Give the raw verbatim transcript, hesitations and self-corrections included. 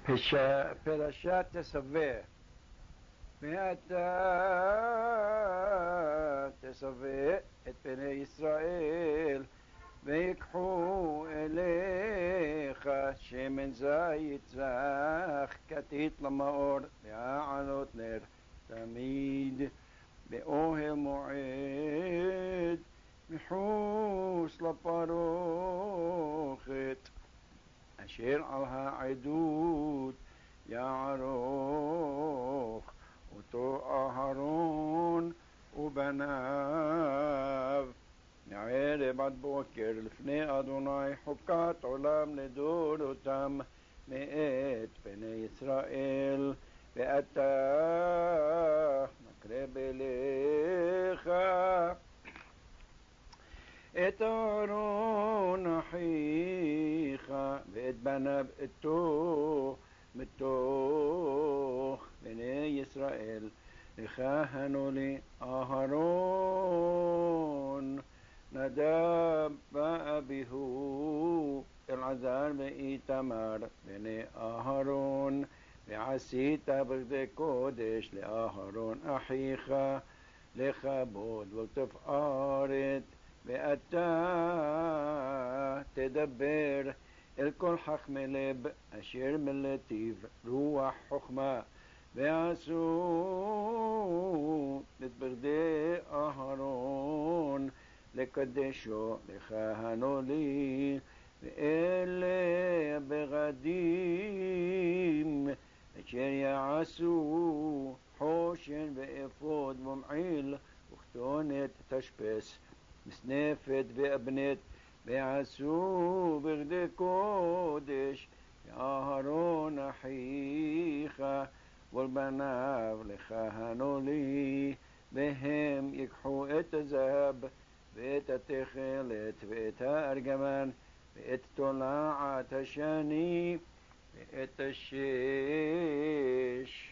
פש- פרשת תסווה. ואתה תסווה את בני ישראל ויקחו אליך שמן זית זך כתית למאור להעלות נר תמיד באוהל מועד מחוץ לפרוכת אשר על העדות יערוך אותו אהרון ובניו מערב עד בוקר לפני אדוני חוקת עולם לדורותם מאת בני ישראל. ואתה מקרב אליך את אהרון אחיך ואת בניו איתו מתוך בני ישראל לכהנו לי אהרון נדב ואביהו אלעזר ואיתמר בני אהרון. ועשית בגדי קודש לאהרון אחיך לכבוד ולתפארת. ואתה תדבר אל כל חכמי לב אשר מלטיב רוח חוכמה ועשו את בגדי אהרון לקדשו לכהנו לי. ואלה הבגדים אשר יעשו חושן ואפוד ומעיל וכתונת תשפס מסנפת ואבנת ועשו בגדי קודש לאהרון אחיך ולבניו לכהנו לי. והם ייקחו את הזהב ואת התכלת ואת הארגמן ואת תולעת השני ואת השש